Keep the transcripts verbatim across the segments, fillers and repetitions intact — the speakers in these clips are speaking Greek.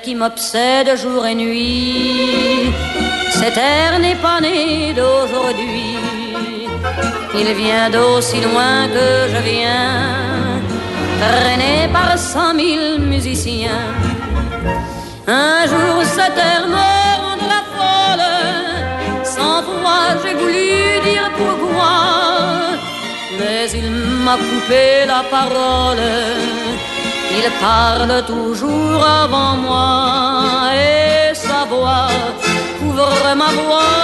qui m'obsède jour et nuit. Cet air n'est pas né d'aujourd'hui. Il vient d'aussi loin que je viens, traîné par cent mille musiciens. Un jour cet air me rendra folle, cent fois j'ai voulu dire pourquoi, mais il m'a coupé la parole. Il parle toujours avant moi et sa voix couvre ma voix.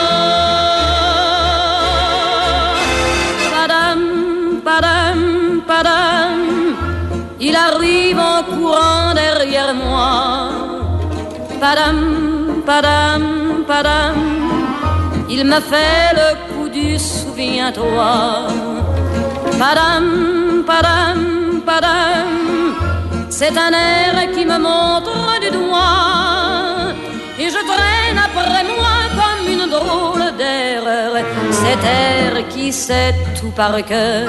Padam, padam, padam, il arrive en courant derrière moi. Padam, padam, padam, il me fait le coup du souviens-toi. Padam, padam, padam, c'est un air qui me montre du doigt et je traîne après moi comme une drôle d'erreur cet air qui sait tout par cœur.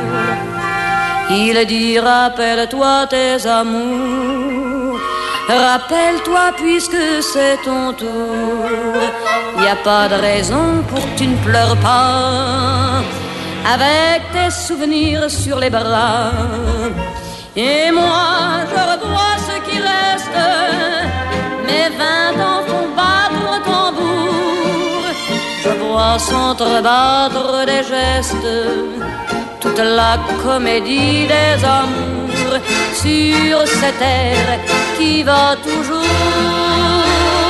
Il dit rappelle-toi tes amours, rappelle-toi puisque c'est ton tour. Y a pas de raison pour que tu ne pleures pas avec tes souvenirs sur les bras. Et moi je revois ce qui reste, mes vingt ans font battre le tambour. Je vois s'entrebattre des gestes, toute la comédie des amours sur cette air qui va toujours.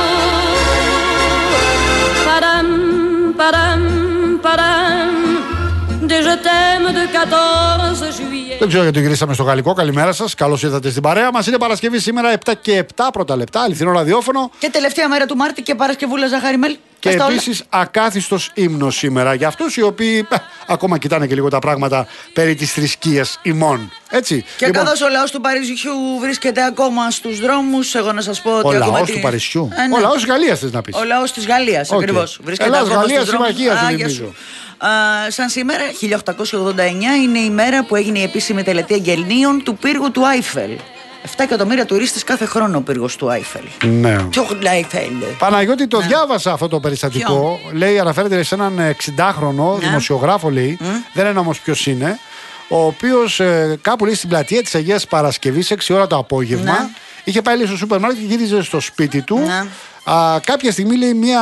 Padam, padam, padam, des je t'aime de quatorze juillet. Δεν ξέρω γιατί γυρίσαμε στο γαλλικό. Καλημέρα σας. Καλώς ήρθατε στην παρέα μας. Είναι Παρασκευή σήμερα, επτά και επτά πρώτα λεπτά. Αληθινό ραδιόφωνο. Και τελευταία μέρα του Μάρτη και Παρασκευούλα Ζαχαριμέλ. Και επίσης ακάθιστος ύμνος σήμερα για αυτούς οι οποίοι ε, ακόμα κοιτάνε και λίγο τα πράγματα περί της θρησκείας ημών. Έτσι. Και λοιπόν, καθώς ο λαός του Παρισιού βρίσκεται ακόμα στους δρόμους, εγώ να σας πω ότι. Ο λαός τη... του Παρισιού. Ε, ναι. Ο λαός της Γαλλίας θες να πεις. Ο λαός της Γαλλίας, okay. Ακριβώς. Βρίσκεται Ελλάς, ακόμα Γαλλία, στους δρόμους. συμμαχία, θυμίζω. Uh, σαν σήμερα, χίλια οκτακόσια ογδόντα εννιά, είναι η μέρα που έγινε η επίσημη τελετή εγγενείων του πύργου του Άιφελ. επτά εκατομμύρια τουρίστες κάθε χρόνο ο πύργος του Άιφελ. Ναι. Του Άιφελ. Παναγιώτη, το ναι. διάβασα αυτό το περιστατικό. Ποιο? Λέει, αναφέρεται σε έναν εξηντάχρονο ναι. δημοσιογράφο, λέει. Mm. Δεν είναι όμως ποιος είναι. Ο οποίος ε, κάπου λέει στην πλατεία της Αγίας Παρασκευής, έξι ώρα το απόγευμα, ναι. είχε πάει λέει, στο σούπερ μάρκετ και γύριζε στο σπίτι του. Ναι. Α, κάποια στιγμή λέει μια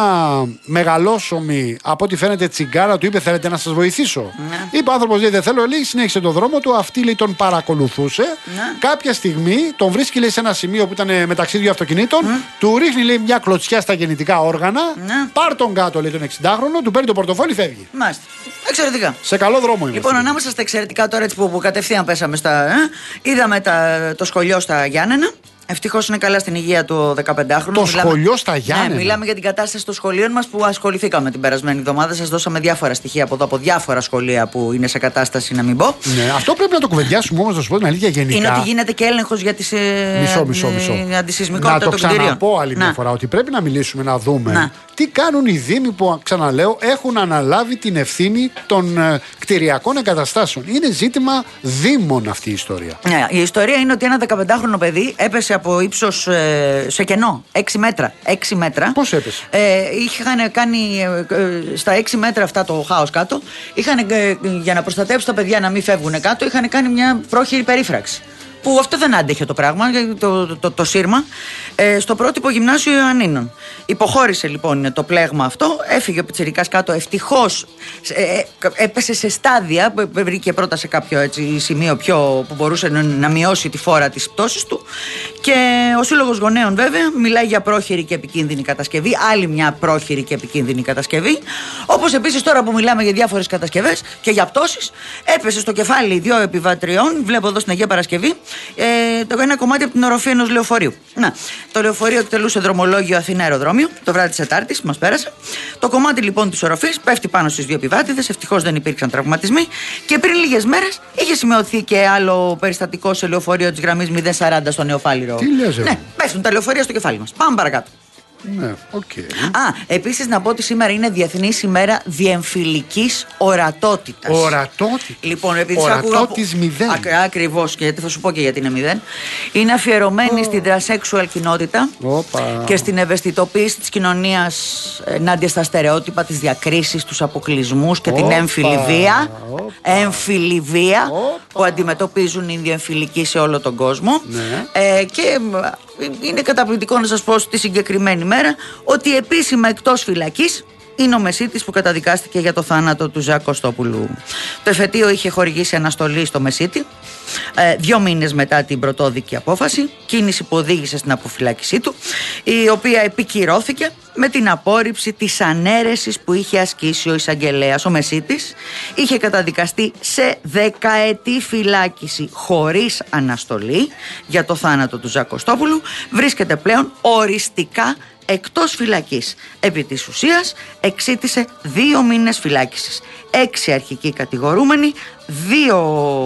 μεγαλόσωμη από ό,τι φαίνεται τσιγκάρα του είπε θέλετε να σας βοηθήσω. Ναι. Είπε ο άνθρωπος λέει δεν θέλω, λέει συνέχισε τον δρόμο του, αυτή λέει τον παρακολουθούσε. Ναι. Κάποια στιγμή τον βρίσκει λέει σε ένα σημείο που ήταν μεταξύ δύο αυτοκινήτων, mm. του ρίχνει λέει μια κλωτσιά στα γεννητικά όργανα, ναι. πάρ τον κάτω λέει τον εξηντάχρονο, του παίρνει το πορτοφόλι, φεύγει. Μάλιστα. Εξαιρετικά. Σε καλό δρόμο είμαστε. Λοιπόν, ανάμεσα στα εξαιρετικά τώρα έτσι που, που κατευθείαν πέσαμε στα. Ε, είδαμε τα, το σχολείο στα Γιάννενα. Ευτυχώς είναι καλά στην υγεία του δεκαπεντάχρονου. Το μιλάμε... σχολείο στα Γιάννενα. Ναι, μιλάμε για την κατάσταση των σχολείων μας που ασχοληθήκαμε την περασμένη εβδομάδα. Σας δώσαμε διάφορα στοιχεία από εδώ, από διάφορα σχολεία που είναι σε κατάσταση να μην πω. Ναι, αυτό πρέπει να το κουβεντιάσουμε όμως, να σου πω την αλήθεια γενικά. Είναι ότι γίνεται και έλεγχος για τις. Μισό, μισό, μισό. Αντισυσμικότητα των κτηρίων. Να το ξαναπώ άλλη να. μια φορά ότι πρέπει να μιλήσουμε, να δούμε να. τι κάνουν οι Δήμοι που, ξαναλέω, έχουν αναλάβει την ευθύνη των ε, κτηριακών εγκαταστάσεων. Είναι ζήτημα Δήμων αυτή η ιστορία. Ναι, η ιστορία είναι ότι ένα δεκαπεντάχρονο παιδί έπεσε από ύψος ε, σε κενό. έξι μέτρα. έξι μέτρα. Πώς έπεσε? Ε, είχαν κάνει ε, στα έξι μέτρα αυτά το χάος κάτω. Είχαν, ε, για να προστατέψουν τα παιδιά να μην φεύγουν κάτω, είχαν κάνει μια πρόχειρη περίφραξη. Που αυτό δεν άντεχε το πράγμα, το, το, το, το σύρμα, ε, στο πρότυπο γυμνάσιο Ιωαννίνων. Υποχώρησε λοιπόν το πλέγμα αυτό, έφυγε ο πιτσιρικάς κάτω, ευτυχώς ε, έπεσε σε στάδια, βρήκε πρώτα σε κάποιο έτσι, σημείο πιο, που μπορούσε να, να μειώσει τη φόρα της πτώσης του. Και ο Σύλλογος Γονέων βέβαια μιλάει για πρόχειρη και επικίνδυνη κατασκευή, άλλη μια πρόχειρη και επικίνδυνη κατασκευή. Όπως επίσης τώρα που μιλάμε για διάφορες κατασκευές και για πτώσεις, έπεσε στο κεφάλι δύο επιβατριών, βλέπω εδώ στην Αγία Παρασκευή. Ε, το ένα κομμάτι από την οροφή ενός λεωφορείου. Να, το λεωφορείο εκτελούσε δρομολόγιο Αθήνα αεροδρόμιο το βράδυ της Τετάρτης, μας πέρασε. Το κομμάτι λοιπόν της οροφής πέφτει πάνω στις δύο επιβάτηδες, ευτυχώς δεν υπήρξαν τραυματισμοί. Και πριν λίγες μέρες είχε σημειωθεί και άλλο περιστατικό σε λεωφορείο της γραμμής μηδέν σαράντα στο Νεοφάλιρο. Τι λες, ναι, πέφτουν τα λεωφορεία στο κεφάλι μας. Πάμε παρακάτω. Ναι, οκ. Okay. Α, επίσης να πω ότι σήμερα είναι Διεθνής ημέρα διεμφυλικής ορατότητας. Ορατότητα. Λοιπόν, επειδή ορατότης μηδέν. Ακριβώς, και θα σου πω και γιατί είναι μηδέν. Είναι αφιερωμένη oh. στην τρασέξουαλ κοινότητα Opa. και στην ευαισθητοποίηση της κοινωνίας ενάντια στα στερεότυπα, τις διακρίσεις, τους αποκλεισμούς και Opa. την έμφυλη βία. Opa. Έμφυλη βία Opa. που αντιμετωπίζουν οι διεμφυλικοί σε όλο τον κόσμο. Ναι. Ε, και είναι καταπληκτικό να σας πω στη συγκεκριμένη μέρα ότι επίσημα εκτός φυλακής είναι ο Μεσίτης που καταδικάστηκε για το θάνατο του Ζακ Κωστόπουλου. Το εφετείο είχε χορηγήσει αναστολή στο Μεσίτη ε, δύο μήνες μετά την πρωτόδικη απόφαση, κίνηση που οδήγησε στην αποφυλάκησή του, η οποία επικυρώθηκε με την απόρριψη της ανέρεσης που είχε ασκήσει ο εισαγγελέας. Ο Μεσίτης είχε καταδικαστεί σε δεκαετή φυλάκιση χωρίς αναστολή για το θάνατο του Ζακ Κωστόπουλου. Βρίσκεται πλέον οριστικά εκτός φυλακής. Επί της ουσίας εξήτησε δύο μήνες φυλάκισης. Έξι αρχικοί κατηγορούμενοι, δύο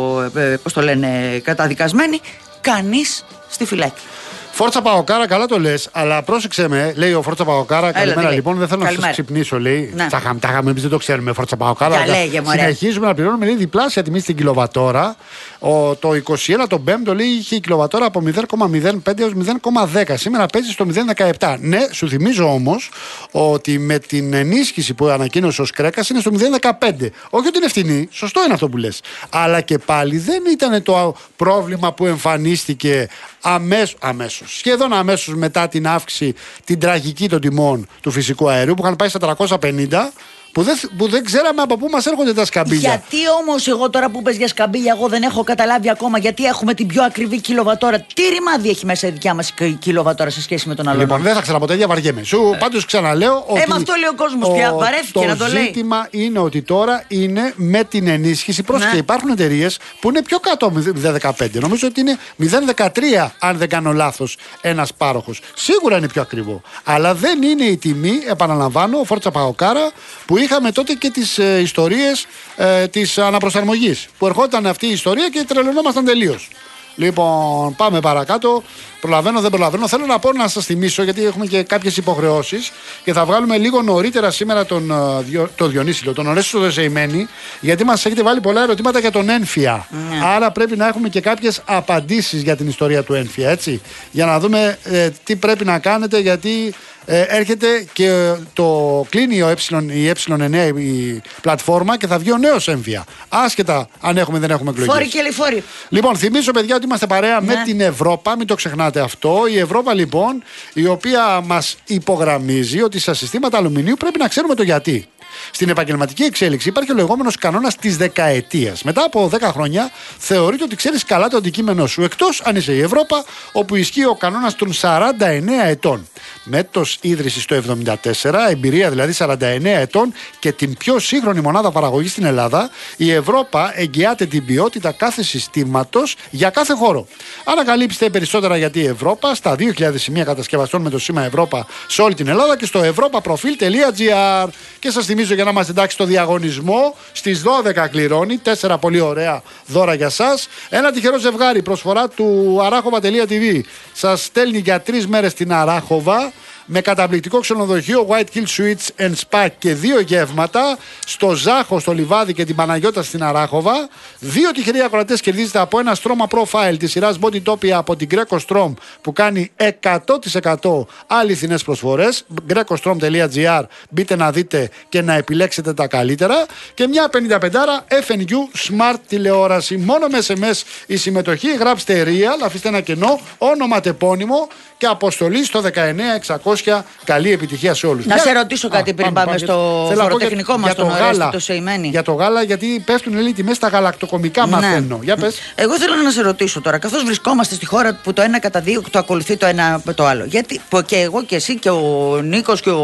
ε, πώς το λένε, καταδικασμένοι, κανείς στη φυλάκη. Φόρτσα Παοκάρα, καλά το λες, αλλά πρόσεξε με, λέει ο Φόρτσα Παοκάρα. Καλημέρα λοιπόν, δεν θέλω καλημέρα. να σας ξυπνήσω, λέει. Ναι. Τα είχαμε, εμείς δεν το ξέρουμε, Φόρτσα Παοκάρα. Συνεχίζουμε να πληρώνουμε, λέει, διπλάσια τιμή στην κιλοβατόρα. Ο, το είκοσι ένα, το πέμπτο, λέει, είχε η κιλοβατόρα από μηδέν κόμμα μηδέν πέντε έως μηδέν κόμμα δέκα. Σήμερα παίζει στο μηδέν κόμμα δεκαεπτά. Ναι, σου θυμίζω όμως ότι με την ενίσχυση που ανακοίνωσε ο Σκρέκας είναι στο μηδέν κόμμα δεκαπέντε. Όχι ότι είναι ευθυνή, σωστό είναι αυτό που λες. Αλλά και πάλι δεν ήταν το πρόβλημα που εμφανίστηκε αμέσως. αμέσως. Σχεδόν αμέσως μετά την αύξηση, την τραγική των τιμών του φυσικού αερίου που είχαν πάει στα τριακόσια πενήντα, που δεν, που δεν ξέραμε από πού μας έρχονται τα σκαμπίλια. Γιατί όμως εγώ τώρα που πες για σκαμπίλια, εγώ δεν έχω καταλάβει ακόμα γιατί έχουμε την πιο ακριβή κιλοβατόρα. Τι ρημάδι έχει μέσα η δικιά μας κιλοβατόρα σε σχέση με τον άλλο? Λοιπόν, δεν θα ξαναπώ τέτοια, βαριέμαι. Σου ε. πάντως ξαναλέω ότι. Ε, με αυτό λέει ο κόσμος πια. Βαρέθηκε να το λέει. Το ζήτημα είναι ότι τώρα είναι με την ενίσχυση. Πρόσεχε, ναι. Υπάρχουν εταιρείες που είναι πιο κάτω από μηδέν κόμμα δεκαπέντε. Νομίζω ότι είναι μηδέν κόμμα δεκατρία, αν δεν κάνω λάθος, ένας πάροχος. Σίγουρα είναι πιο ακριβό. Αλλά δεν είναι η τιμή, επαναλαμβάνω, Φόρτσα Παοκάρα, που είχαμε τότε και τις ε, ιστορίες ε, της αναπροσαρμογής. Που ερχόταν αυτή η ιστορία και τρελαινόμασταν τελείως. Λοιπόν, πάμε παρακάτω. Προλαβαίνω, δεν προλαβαίνω. Θέλω να πω να σας θυμίσω, γιατί έχουμε και κάποιες υποχρεώσεις και θα βγάλουμε λίγο νωρίτερα σήμερα τον, τον Διονύσιλο, τον Ορέσιο Δεσεημένη, γιατί μας έχετε βάλει πολλά ερωτήματα για τον Ένφια. Mm. Άρα πρέπει να έχουμε και κάποιες απαντήσεις για την ιστορία του Ένφια, έτσι. Για να δούμε ε, τι πρέπει να κάνετε, γιατί ε, έρχεται και το κλείνει η ε εννιά η πλατφόρμα και θα βγει ο νέος Ένφια. Άσχετα αν έχουμε ή δεν έχουμε εκλογές. Φόροι και λιφόροι. Λοιπόν, θυμίζω, παιδιά, ότι είμαστε παρέα ναι. με την Ευρώπα, μην το ξεχνάτε αυτό. Η Ευρώπα, λοιπόν, η οποία μας υπογραμμίζει ότι στα συστήματα αλουμινίου πρέπει να ξέρουμε το γιατί. Στην επαγγελματική εξέλιξη υπάρχει ο λεγόμενος κανόνας της δεκαετίας. Μετά από δέκα χρόνια θεωρείται ότι ξέρεις καλά το αντικείμενο σου, εκτός αν είσαι η Ευρώπα, όπου ισχύει ο κανόνας των σαράντα εννέα ετών. Μέτος ίδρυσης το εβδομήντα τέσσερα, εμπειρία δηλαδή σαράντα εννέα ετών και την πιο σύγχρονη μονάδα παραγωγής στην Ελλάδα, η Ευρώπα εγγυάται την ποιότητα κάθε συστήματος για κάθε χώρο. Ανακαλύψτε περισσότερα γιατί η Ευρώπα στα δύο χιλιάδες σημεία κατασκευαστών με το σήμα Ευρώπα σε όλη την Ελλάδα και στο ευρώπαπροφίλ τελεία τζι άρ. Και σας θυμίζω, για να είμαστε εντάξει, στο διαγωνισμό στις δώδεκα κληρώνει τέσσερα πολύ ωραία δώρα για σας. Ένα τυχερό ζευγάρι, προσφορά του αράχοβα τελεία τι βι, σας στέλνει για τρεις μέρες στην Αράχοβα με καταπληκτικό ξενοδοχείο White Hill Suites and Spa και δύο γεύματα στο Ζάχο, στο Λιβάδι και την Παναγιώτα στην Αράχοβα. Δύο τυχεροί ακροατές κερδίζετε από ένα στρώμα profile της σειράς Body Topia από την Greco Strom που κάνει εκατό τοις εκατό αληθινές προσφορές. greco strom τελεία τζι άρ, μπείτε να δείτε και να επιλέξετε τα καλύτερα. Και μια πενήντα πέντε εφ εν γιου Smart τηλεόραση. Μόνο με ες εμ ες η συμμετοχή. Γράψτε real, αφήστε ένα κενό, όνομα τεπώνυμο και αποστολή στο δεκαεννέα εξακόσια. Καλή επιτυχία σε όλους. Να για... σε ρωτήσω κάτι Α, πριν πάμε, πάμε στο φοροτεχνικό μας, τον Ορέστη το Σεϊμένη. Για το γάλα, γιατί πέφτουν λέει τιμές στα γαλακτοκομικά, ναι. Μαθαίνω. Για πες. Εγώ θέλω να σε ρωτήσω τώρα, καθώς βρισκόμαστε στη χώρα που το ένα κατά δύο το ακολουθεί το ένα το άλλο. Γιατί και εγώ και εσύ και ο Νίκος και ο,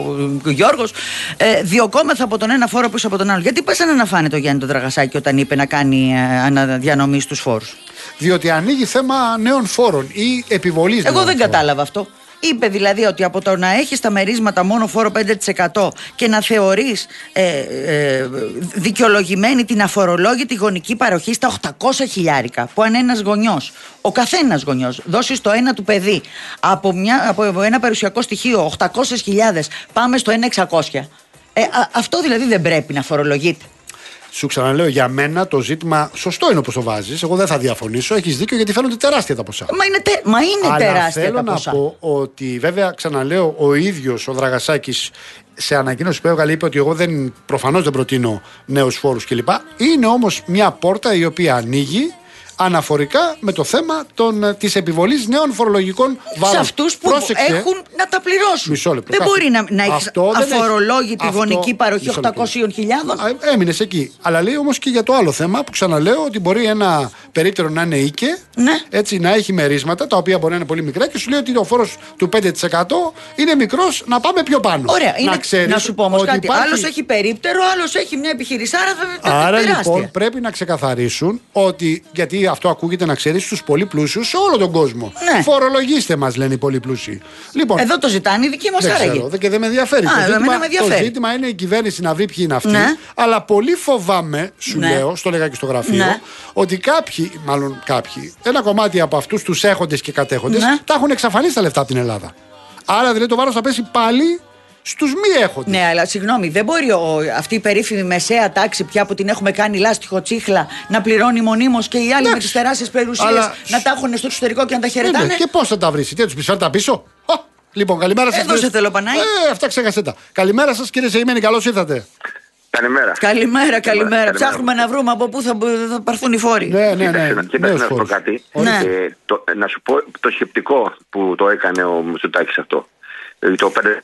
ο Γιώργος ε, διωκόμεθα από τον ένα φόρο πίσω από τον άλλο. Γιατί πέσανε να φάνε το Γιάννη το Δραγασάκη όταν είπε να κάνει ε, αναδιανομή στους φόρους? Διότι ανοίγει θέμα νέων φόρων ή επιβολής. Εγώ δεν φόρων. κατάλαβα αυτό. Είπε δηλαδή ότι από το να έχεις τα μερίσματα μόνο φόρο πέντε τοις εκατό και να θεωρείς ε, ε, δικαιολογημένη την αφορολόγητη γονική παροχή στα οκτακόσια χιλιάρικα, που αν ένας γονιός, ο καθένας γονιός, δώσει στο ένα του παιδί από, μια, από ένα περιουσιακό στοιχείο οκτακόσιες χιλιάδες, πάμε στο ένα εξακόσια. Ε, α, αυτό δηλαδή δεν πρέπει να φορολογείται. Σου ξαναλέω, για μένα το ζήτημα σωστό είναι όπως το βάζεις. Εγώ δεν θα διαφωνήσω. Έχεις δίκιο, γιατί φαίνονται τεράστια τα ποσά. Μα είναι, τε, μα είναι Αλλά τεράστια θέλω τα ποσά. να πω ότι, βέβαια, ξαναλέω, ο ίδιος ο Δραγασάκης σε ανακοίνωση που έβγαλε είπε ότι εγώ δεν, προφανώς δεν προτείνω νέους φόρους κλπ. Είναι όμως μια πόρτα η οποία ανοίγει αναφορικά με το θέμα των, της επιβολής νέων φορολογικών βάρων. Σε αυτούς που Πρόσεξε, έχουν να τα πληρώσουν. Μισό λεπτό. Δεν Κάθε... μπορεί να, να έχεις αφορολόγητη έχει... γονική αυτό... παροχή οκτακόσιες χιλιάδες. Έμεινες εκεί. Αλλά λέει όμως και για το άλλο θέμα που ξαναλέω, ότι μπορεί ένα περίπτερο να είναι οίκε, ναι. έτσι, να έχει μερίσματα τα οποία μπορεί να είναι πολύ μικρά και σου λέει ότι ο φόρος του πέντε τοις εκατό είναι μικρός, να πάμε πιο πάνω. Ωραία, να, είναι, να σου πω όμως κάτι. Υπάρχει... Άλλος έχει περίπτερο, άλλος έχει μια επιχειρησάρα. Άρα τεράστια. Λοιπόν πρέπει να ξεκαθαρίσουν ότι, γιατί αυτό ακούγεται να ξέρεις, στους πολύ πλούσιους σε όλο τον κόσμο. Ναι. Φορολογήστε μας, λένε οι πολύ πλούσιοι. Λοιπόν, εδώ το ζητάνε οι δικοί μας δεν άραγε. ξέρω, και δεν με ενδιαφέρει. Α, το, ζήτημα, με ενδιαφέρει. το ζήτημα είναι η κυβέρνηση να βρει ποιοι είναι αυτοί. Ναι. Αλλά πολύ φοβάμαι, σου ναι. λέω, στο λέγα και στο γραφείο, ναι. ότι κάποιοι, μάλλον κάποιοι, ένα κομμάτι από αυτούς τους έχοντες και κατέχοντες, ναι. τα έχουν εξαφανίσει τα λεφτά από την Ελλάδα. Άρα δηλαδή το βάρος θα πέσει πάλι στους μη έχοντες. Ναι, αλλά συγγνώμη, δεν μπορεί ο, αυτή η περίφημη μεσαία τάξη πια που την έχουμε κάνει λάστιχο τσίχλα να πληρώνει μονίμως και οι άλλοι Εντάξει. με τις τεράστιες περιουσίες αλλά... να τα έχουν στο εξωτερικό και να τα χαιρετάνε. Ναι, και πώς θα τα βρει, τι θα τους πεις, φέρτε τα πίσω. Ο, λοιπόν, καλημέρα σας. Έδωσε τελοπανάει. Ε, αυτά ξέχασέ τα. Καλημέρα σας, κύριε Σεϊμένη, καλώς ήρθατε. Καλημέρα. Καλημέρα, καλημέρα. Ψάχνουμε να βρούμε από πού θα, θα πάρθουν οι φόροι. Ναι, ναι, ναι. Κοίταξε να σου πω κάτι. Ναι. Ε, το, να σου πω το σκεπτικό που το έκανε ο Μητσοτάκης αυτό. Ε, το πέντε...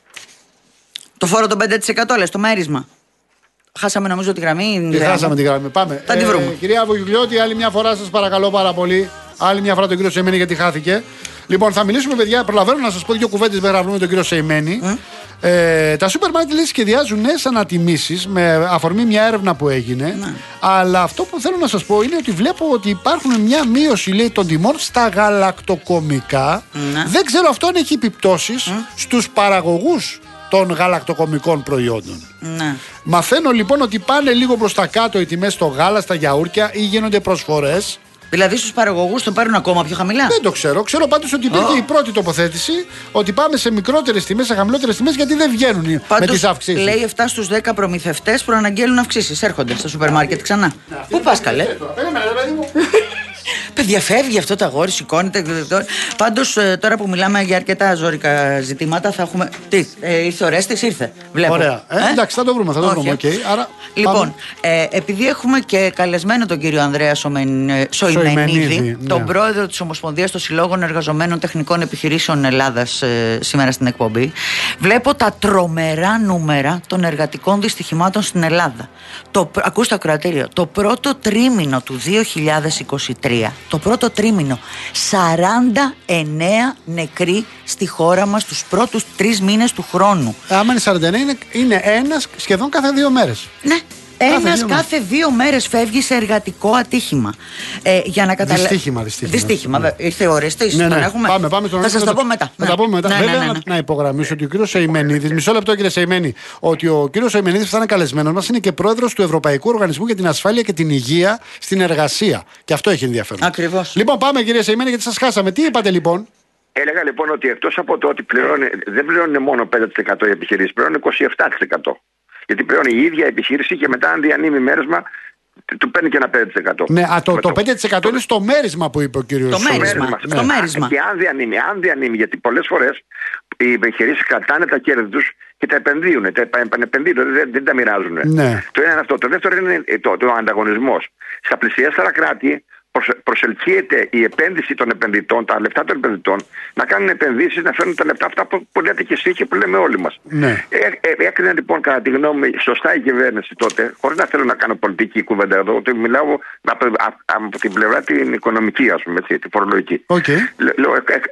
Το φόρο των πέντε τοις εκατό λες, το μέρισμα. Χάσαμε νομίζω τη γραμμή. Τι χάσαμε τη γραμμή. Πάμε. Θα τη βρούμε. Ε, κυρία Βογιουλιώτη, άλλη μια φορά σας παρακαλώ πάρα πολύ. Άλλη μια φορά τον κύριο Σεϊμένη, γιατί χάθηκε. Λοιπόν, θα μιλήσουμε, παιδιά. Προλαβαίνω να σας πω δύο κουβέντες μέχρι να βρούμε τον κύριο Σεϊμένη. Mm. Ε, τα σούπερ μάρκετ σχεδιάζουν νέες ανατιμήσεις με αφορμή μια έρευνα που έγινε. Mm. Αλλά αυτό που θέλω να σας πω είναι ότι βλέπω ότι υπάρχουν μια μείωση, λέει, των τιμών στα γαλακτοκομικά. Mm. Δεν ξέρω αυτό αν έχει επιπτώσεις mm. στους παραγωγούς των γαλακτοκομικών προϊόντων. Ναι. Μαθαίνω λοιπόν ότι πάνε λίγο προς τα κάτω οι τιμές στο γάλα, στα γιαούρτια ή γίνονται προσφορές. Δηλαδή στους παραγωγούς το παίρνουν ακόμα πιο χαμηλά. Δεν το ξέρω. Ξέρω πάντως ότι υπήρχε Oh. η πρώτη τοποθέτηση ότι πάμε σε μικρότερες τιμές, σε χαμηλότερες τιμές, γιατί δεν βγαίνουν πάντως, με τις αυξήσεις. Λέει επτά στους δέκα προμηθευτές προαναγγέλουν αυξήσεις. Έρχονται στα σούπερ μάρκετ ξανά. Πού πας, καλέ? Παιδιά, φεύγει αυτό το αγόρι, σηκώνεται. Πάντως, τώρα που μιλάμε για αρκετά ζώρικα ζητήματα, θα έχουμε. Τι, ε, ήρθε ο Ρέστης, ήρθε. Βλέπω. Ωραία. Ε, ε? Εντάξει, θα το βρούμε. Θα το Όχι. βρούμε. Okay. Άρα, λοιπόν, ε, επειδή έχουμε και καλεσμένο τον κύριο Ανδρέα Σοημενίδη, Σοημενίδη, τον ναι. πρόεδρο της Ομοσπονδίας των Συλλόγων Εργαζομένων Τεχνικών Επιχειρήσεων Ελλάδας, ε, σήμερα στην εκπομπή, βλέπω τα τρομερά νούμερα των εργατικών δυστυχημάτων στην Ελλάδα. Το, ακούστε ακροατήριο, το πρώτο τρίμηνο του δύο χιλιάδες είκοσι τρία. Το πρώτο τρίμηνο, σαράντα εννέα νεκροί στη χώρα μας τους πρώτους τρεις μήνες του χρόνου. άμα είναι σαράντα εννέα, είναι, είναι ένας σχεδόν κάθε δύο μέρες. Ναι. Κάθε Ένας δύο κάθε δύο μέρες φεύγει σε εργατικό ατύχημα. Ε, για να καταλα... Δυστύχημα, δυστύχημα. Δυστύχημα. Ναι. Ήρθε ο Ρεστής. Ναι, ναι. Έχουμε... Πάμε, πάμε στον θα σας θα τα πω μετά. Θα τα πούμε μετά. Ναι, Βέβαια, ναι, ναι, ναι. Να, να υπογραμμίσω ότι ο κύριος Σεϊμένιδης, μισό λεπτό κύριε Σεϊμένη, ότι ο κύριος Σεϊμένιδης που θα είναι καλεσμένος μας είναι και πρόεδρος του Ευρωπαϊκού Οργανισμού για την Ασφάλεια και την Υγεία στην Εργασία. Και αυτό έχει ενδιαφέρον. Ακριβώς. Λοιπόν, πάμε κύριε Σεϊμένη, γιατί σας χάσαμε. Τι είπατε λοιπόν? Έλεγα λοιπόν ότι εκτός από το ότι πληρώνει, δεν πληρώνει μόνο πέντε τοις εκατό οι επιχειρήσεις, πληρώνει είκοσι επτά τοις εκατό. Γιατί πληρώνει η ίδια επιχείρηση και μετά αν διανύμει μέρισμα, του παίρνει και ένα πέντε τοις εκατό. Ναι, α, το, το, το πέντε τοις εκατό είναι στο μέρισμα που είπε ο κύριος. Το μέρισμα. Ναι. Στο μέρισμα. Και αν διανύμει, αν διανύμει, γιατί πολλές φορές οι επιχειρήσεις κρατάνε τα κέρδη τους και τα επενδύουν. Τα επενδύουν, δεν, δεν τα μοιράζουν. Ναι. Το ένα είναι αυτό. Το δεύτερο είναι το, το ανταγωνισμός. Στα πλησιέστερα κράτη προσελκύεται η επένδυση των επενδυτών, τα λεφτά των επενδυτών, να κάνουν επενδύσεις, να φέρνουν τα λεφτά αυτά που, που λέτε και εσείς και που λέμε όλοι μας. Ναι. Ε, ε, έκρινε λοιπόν κατά τη γνώμη σωστά η κυβέρνηση τότε, χωρίς να θέλω να κάνω πολιτική κουβέντα εδώ, ότι μιλάω από, από, από την πλευρά την οικονομική, ας πούμε, έτσι, τη φορολογική. Okay. Λέω,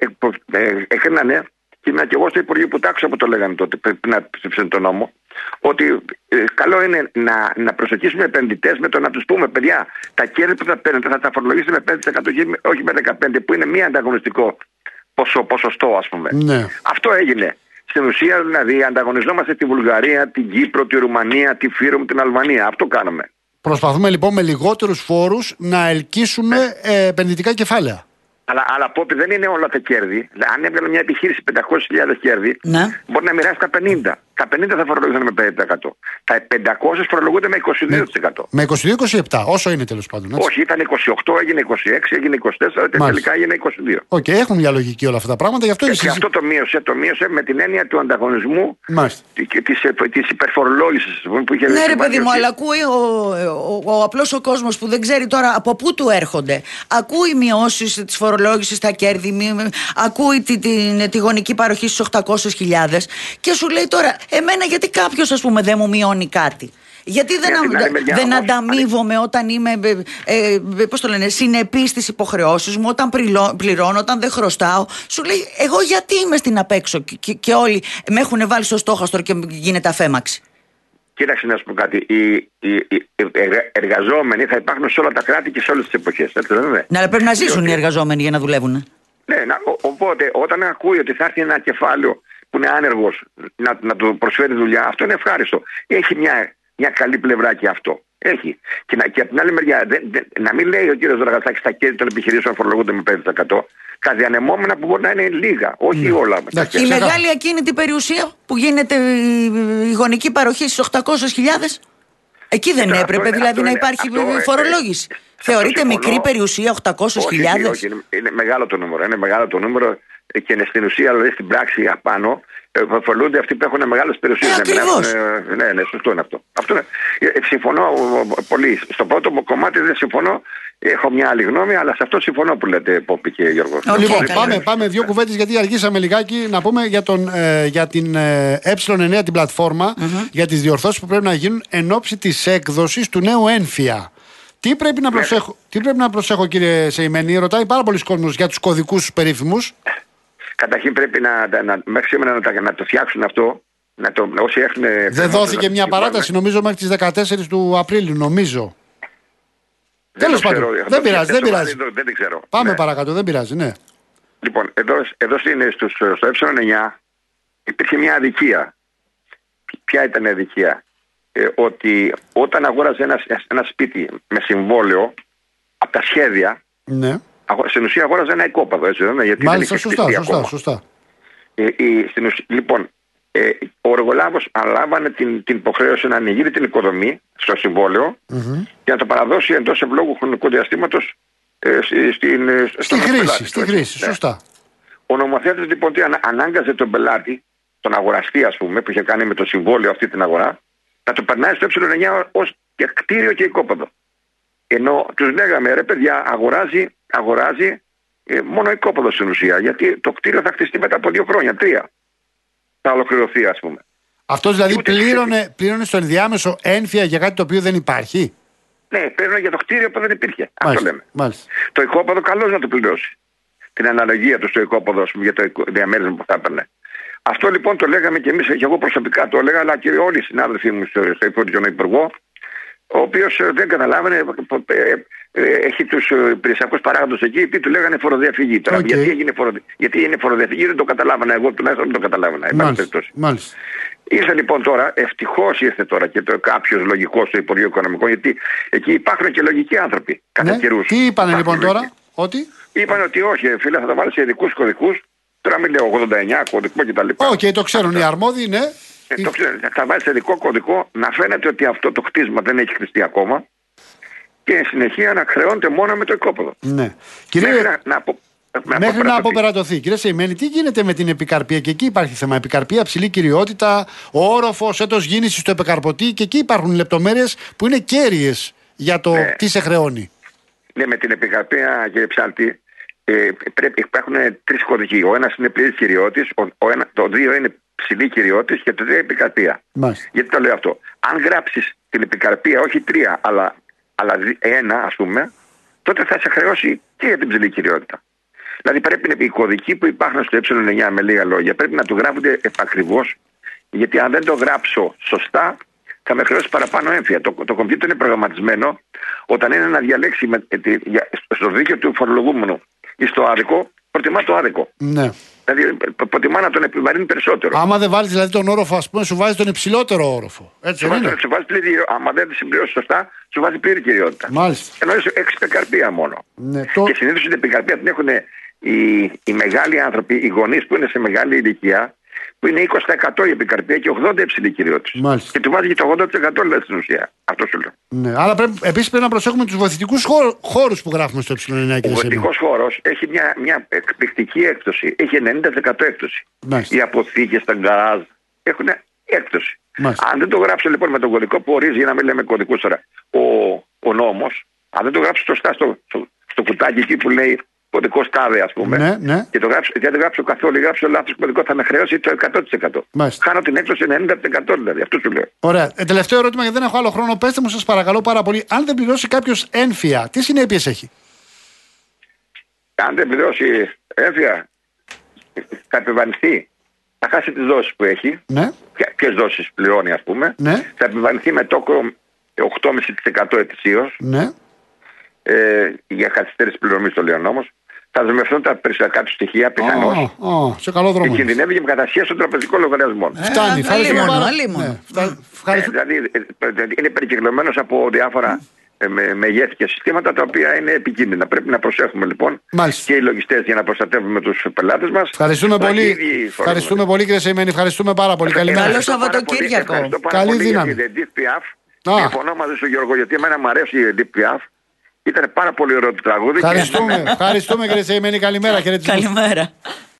έκρινανε, και ήμουν και εγώ στο Υπουργείο που τάξα που το λέγανε τότε, πριν να ψήφισαν τον νόμο, ότι ε, καλό είναι να, να προσελκύσουμε επενδυτές με το να τους πούμε, παιδιά, τα κέρδη που θα παίρνετε θα τα φορολογήσετε με πέντε τοις εκατό, όχι με δεκαπέντε τοις εκατό, που είναι μη ανταγωνιστικό ποσο, ποσοστό, ας πούμε. Ναι. Αυτό έγινε. Στην ουσία, δηλαδή, ανταγωνιζόμαστε τη Βουλγαρία, την Κύπρο, τη Ρουμανία, τη Φύρομ, την Αλβανία. Αυτό κάναμε. Προσπαθούμε λοιπόν με λιγότερους φόρους να ελκύσουμε ναι. ε, επενδυτικά κεφάλαια. Αλλά, αλλά Πόπη, δεν είναι όλα τα κέρδη. Αν έβγαλε μια επιχείρηση πεντακόσιες χιλιάδες κέρδη, ναι. μπορεί να μοιράσει τα πενήντα. Τα πενήντα θα φορολογούνται με πέντε τοις εκατό. Τα πεντακόσια φορολογούνται με είκοσι δύο τοις εκατό. Με είκοσι δύο είκοσι επτά, όσο είναι τέλος πάντων. Έτσι. Όχι, ήταν είκοσι οκτώ, έγινε είκοσι έξι, έγινε είκοσι τέσσερα και τελικά έγινε είκοσι δύο. Οκ, okay, έχουν μια λογική όλα αυτά τα πράγματα. Γι' αυτό και, και αυτό το μείωσε, το μείωσε με την έννοια του ανταγωνισμού και της υπερφορολόγησης που είχε. Ναι, ρε παιδί μου, αλλά ακούει ο, ο, ο, ο απλός ο κόσμος που δεν ξέρει τώρα από πού του έρχονται. Ακούει μειώσεις της φορολόγησης στα κέρδη, μη, ακούει τη, τη, τη, τη γονική παροχή στους οκτακόσιες χιλιάδες και σου λέει τώρα, εμένα γιατί κάποιος ας πούμε δεν μου μειώνει κάτι. Γιατί δεν, α, μεριά, δεν ανταμείβομαι όταν είμαι ε, ε, πώς το λένε, συνεπής στις υποχρεώσεις μου, όταν πληρώ, πληρώνω, όταν δεν χρωστάω. Σου λέει, εγώ γιατί είμαι στην απέξω και, και, και όλοι με έχουν βάλει στο στόχαστρο και γίνεται αφέμαξη. Κοίταξε να σου πω κάτι. Οι, οι, οι εργαζόμενοι θα υπάρχουν σε όλα τα κράτη και σε όλες τις εποχές. Έτσι, δεν είναι. Ναι, αλλά πρέπει να ζήσουν οι εργαζόμενοι για να δουλεύουν. Ναι, να, ο, οπότε όταν ακούει ότι θα έρθει ένα κεφάλαιο που είναι άνεργος να, να του προσφέρει δουλειά, αυτό είναι ευχάριστο. Έχει μια, μια καλή πλευρά και αυτό. Έχει. Και, να, και από την άλλη μεριά, δε, δε, να μην λέει ο κύριος Δραγαστάκης στα κέρδη των επιχειρήσεων φορολογούνται με πέντε τοις εκατό. Καδιανεμόμενα που μπορεί να είναι λίγα, όχι mm. όλα. Η mm. μεγάλη ακίνητη περιουσία που γίνεται η γονική παροχή στις οκτακόσιες χιλιάδες. Εκεί δεν Τώρα, έπρεπε είναι, δηλαδή να είναι, υπάρχει αυτό, φορολόγηση. Ε, Θεωρείται μικρή περιουσία οκτακόσιες χιλιάδες. Όχι, όχι, είναι, είναι μεγάλο το νούμερο. Είναι μεγάλο το νούμερο και είναι στην ουσία, δηλαδή στην πράξη απάνω, φορολογούνται αυτοί που έχουν μεγάλες περιουσίες. Ε, ακριβώς. Ναι, ναι, σωστό είναι αυτό. αυτό είναι. Συμφωνώ πολύ. Στο πρώτο κομμάτι δεν συμφωνώ. Έχω μια άλλη γνώμη, αλλά σε αυτό συμφωνώ που λέτε, Πόπη και Γιώργο. Okay, λοιπόν, πάμε, πάμε δύο κουβέντες γιατί αργήσαμε λιγάκι να πούμε για, τον, ε, για την ε, ε εννιά την πλατφόρμα, mm-hmm. για τις διορθώσεις που πρέπει να γίνουν εν ώψη της έκδοσης του νέου έμφυα. Τι πρέπει να προσέχω, τι πρέπει να προσέχω κύριε Σεϊμένη, ρωτάει πάρα πολλοί κόσμος για τους κωδικούς περίφημους. Καταρχήν πρέπει να, να, μέχρι σήμερα να, να το φτιάξουν αυτό. Να το, όσοι έχουν, δεν δόθηκε μια παράταση νομίζω μέχρι τις δεκατέσσερις του Απρίλιου νομίζω. Τέλος πάντων, δεν πειράζει, δεν πειράζει. Δεν ξέρω. Πάμε ναι. παρακάτω, δεν πειράζει, ναι. Λοιπόν, εδώ, εδώ είναι στο, στο ε εννιά υπήρχε μια αδικία. Ποια ήταν η αδικία? Ε, ότι όταν αγόραζε ένα, ένα σπίτι με συμβόλαιο από τα σχέδια, ναι. στην ουσία αγόραζε ένα οικόπαδο, έτσι δεν είναι? Γιατί μάλιστα, δεν σωστά, σωστά, σωστά. Ε, η, στην ουσία, λοιπόν, ε, ο εργολάβος αναλάμβανε την, την υποχρέωση να ανοιγεί την οικοδομή στο συμβόλαιο mm-hmm. και να το παραδώσει εντός ευλόγου χρονικού διαστήματος ε, στην, στην, στη χρήση, πελάτη, στη χρήση, ναι. Σωστά. Ο νομοθέτης λοιπόν ανάγκαζε τον πελάτη, τον αγοραστή ας πούμε, που είχε κάνει με το συμβόλαιο αυτή την αγορά, να το περνάει στο ε εννιά ως και κτίριο και οικόπεδο. Ενώ τους λέγαμε, ρε παιδιά, αγοράζει, αγοράζει ε, μόνο οικόπεδο στην ουσία, γιατί το κτίριο θα χτιστεί μετά από δύο χρόνια, τρία. Θα ολοκληρωθεί ας πούμε. Αυτός δηλαδή πλήρωνε, πλήρωνε στο ενδιάμεσο έμφυα για κάτι το οποίο δεν υπάρχει. Ναι, πλήρωνε για το κτίριο που δεν υπήρχε. Μάλιστα, αυτό λέμε. Μάλιστα. Το οικόπεδο καλώς να το πληρώσει. Την αναλογία του στο οικόπεδο ας πούμε, για το διαμέρισμα που θα έπαιρνε. Αυτό λοιπόν το λέγαμε και εμείς, και εγώ προσωπικά το έλεγα, αλλά και όλοι οι συνάδελφοί μου στο, στο Υπουργείο Υπουργό, ο οποίος δεν καταλάβαινε, ε, ε, έχει τους υπηρεσιακούς παράγοντες εκεί, τι του λέγανε φοροδιαφυγή. Τώρα, okay. γιατί, έγινε φοροδι... γιατί είναι φοροδιαφυγή δεν το καταλάβανα, εγώ τουλάχιστον δεν το καταλάβαινα. Μάλιστα, μάλιστα. Ήρθε λοιπόν τώρα, ευτυχώς ήρθε τώρα και κάποιος λογικός στο Υπουργείο Οικονομικών, γιατί εκεί υπάρχουν και λογικοί άνθρωποι κατά ναι. καιρούς. Τι είπανε λοιπόν λογικοί. Τώρα, ότι? Είπαν ότι όχι, φίλε, θα τα βάλει σε ειδικούς κωδικούς. Τώρα μην λέω ογδόντα εννιά κωδικό κτλ. Οκ, okay, το ξέρουν αυτό. Οι αρμόδιοι, ναι. Ε, το ξέρουν. Θα βάλει σε ειδικό κωδικό να φαίνεται ότι αυτό το κτίσμα δεν έχει χτιστεί ακόμα και εν συνεχεία να χρεώνεται μόνο με το οικόπεδο. Ναι. Κύριε... Μέχρι να, να, απο... να Μέχρι να αποπερατωθεί. Κύριε Σεϊμένη, τι γίνεται με την επικαρπία? Και εκεί υπάρχει θέμα. Επικαρπία, ψηλή κυριότητα, όροφος, έτος γίνησης στο επικαρπωτή, και εκεί υπάρχουν λεπτομέρειες που είναι κέρυες για το ναι. τι σε χρεώνει. Ναι, με την επικαρπία, κύριε Ψάλτη, ε, πρέπει, υπάρχουν τρεις κωδικοί. Ο ένας είναι πλήρης κυριώτης, ο, ο ένα, το δύο είναι ψηλή κυριώτης και το δύο επικαρπία. Μάλιστα. Γιατί το λέω αυτό? Αν γράψεις την επικαρπία, όχι τρία, αλλά, αλλά ένα, ας πούμε, τότε θα σε χρεώσει και για την ψηλή κυριότητα. Δηλαδή πρέπει οι κωδικοί που υπάρχουν στο ε εννιά, με λίγα λόγια, πρέπει να του γράφονται επακριβώς, γιατί αν δεν το γράψω σωστά, θα με χρεώσει παραπάνω έμφυα. Το, το κομπιούτερ είναι προγραμματισμένο όταν είναι να διαλέξει με, ε, στο δίκαιο του φορολογούμενου ή στο άδικο προτιμά το άδικο. Ναι. Δηλαδή προτιμά να τον επιβαρύνει περισσότερο. Άμα δεν βάλει δηλαδή τον όροφο, ας πούμε, σου βάζει τον υψηλότερο όροφο. Έτσι δεν είναι. Σου βάζει πλήρη, άμα δεν τη συμπληρώσει σωστά, σου βάζει πλήρη κυριότητα. Μάλιστα. Ενώ έχει έξι επικαρπία μόνο. Ναι, το... Και συνήθως την επικαρπία την έχουν οι, οι μεγάλοι άνθρωποι, οι γονείς που είναι σε μεγάλη ηλικία, που είναι είκοσι τοις εκατό η επικαρπία και ογδόντα τοις εκατό υψηλή κυριότητα. Και του βάζει και το ογδόντα τοις εκατό λέει στην ουσία. Αυτό σου λέω. Ναι, αλλά πρέπει, επίσης πρέπει να προσέχουμε τους βοηθητικούς χώρους που γράφουμε στο ε9. Ο βοηθητικός χώρος έχει μια, μια εκπληκτική έκπτωση. Έχει ενενήντα τοις εκατό έκπτωση. Μάλιστα. Οι αποθήκες, τα γκαράζ έχουν έκπτωση. Μάλιστα. Αν δεν το γράψω λοιπόν με τον κωδικό που ορίζει, για να μην λέμε κωδικούς τώρα, ο, ο νόμος, αν δεν το γράψω σωστά στο, στο, στο κουτάκι εκεί που λέει κωδικό τάδε, ας πούμε, ναι, ναι. και το γράψω, δεν το γράψω καθόλου, γράψω λάθος κωδικό, θα με χρεώσει το εκατό τοις εκατό. Μάλιστα. Χάνω την έκπτωση ενενήντα τοις εκατό δηλαδή, αυτό σου λέω. Ωραία. Ε, τελευταίο ερώτημα, γιατί δεν έχω άλλο χρόνο. Πέστε μου, σας παρακαλώ πάρα πολύ, αν δεν πληρώσει κάποιος έμφυα, τι συνέπειες έχει? Αν δεν πληρώσει έμφυα, θα επιβαρυνθεί. Θα χάσει τις δόσεις που έχει. Ναι. Ποιες δόσεις πληρώνει, ας πούμε. Ναι. Θα επιβαρυνθεί με τόκο οκτώ κόμμα πέντε τοις εκατό ετησίως. Ναι. Ε, για καθυστέρηση πληρωμής το λέει ο νόμος. Θα δεσμευτούν τα περιουσιακά του στοιχεία πιθανώς. Oh, oh, σε καλό δρόμο. Και κινδυνεύει για μετασχέση των τραπεζικών λογαριασμών. Ε, Φτάνει, αλίμονο. Δηλαδή είναι περικυκλωμένος από διάφορα με, μεγέθη και συστήματα τα οποία είναι επικίνδυνα. Πρέπει να προσέχουμε λοιπόν. Μάλιστα. Και οι λογιστές για να προστατεύουμε τους πελάτες μας. Ευχαριστούμε πολύ. Ευχαριστούμε πολύ, κύριε Σεϊμένη. Ευχαριστούμε πάρα πολύ. Καλημέρα. Καλό Σαββατοκύριακο. Καλή δύναμη. Συμφωνώ μαζί σου, Γιώργο, γιατί εμένα μου αρέσει η Edith Piaf. Ήταν πάρα πολύ ωραίο το τραγούδι. Ευχαριστούμε, ευχαριστούμε κύριε Σεϊμένη. Καλημέρα. Καλημέρα.